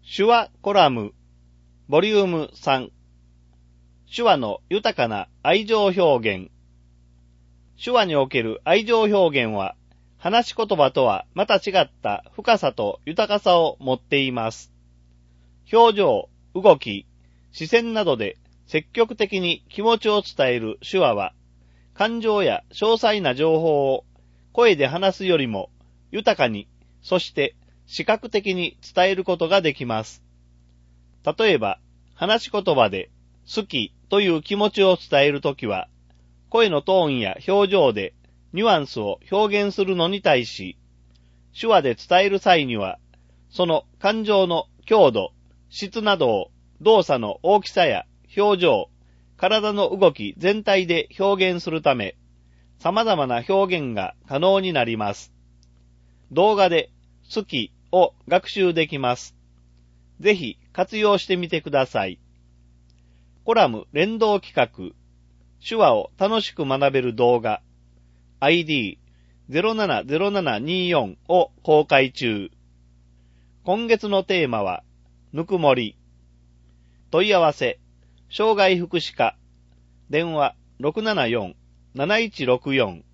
手話コラム、ボリューム3、手話の豊かな愛情表現。手話における愛情表現は、話し言葉とはまた違った深さと豊かさを持っています。表情、動き、視線などで積極的に気持ちを伝える手話は、感情や詳細な情報を声で話すよりも豊かに、そして視覚的に伝えることができます。例えば、話し言葉で好きという気持ちを伝えるときは、声のトーンや表情でニュアンスを表現するのに対し、手話で伝える際には、その感情の強度、質などを動作の大きさや表情、体の動き全体で表現するため、様々な表現が可能になります。動画で好きを学習できます。ぜひ活用してみてください。コラム連動企画、手話を楽しく学べる動画、ID070724 を公開中。今月のテーマは、ぬくもり。問い合わせ、障害福祉課、電話674-7164